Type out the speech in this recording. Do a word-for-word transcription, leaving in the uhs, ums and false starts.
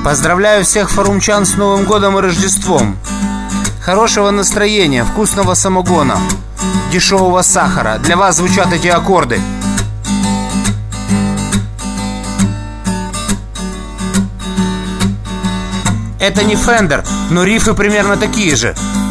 Поздравляю всех форумчан с Новым годом и Рождеством. Хорошего настроения, вкусного самогона, дешевого сахара. Для вас звучат эти аккорды. Это не Фендер, но рифы примерно такие же.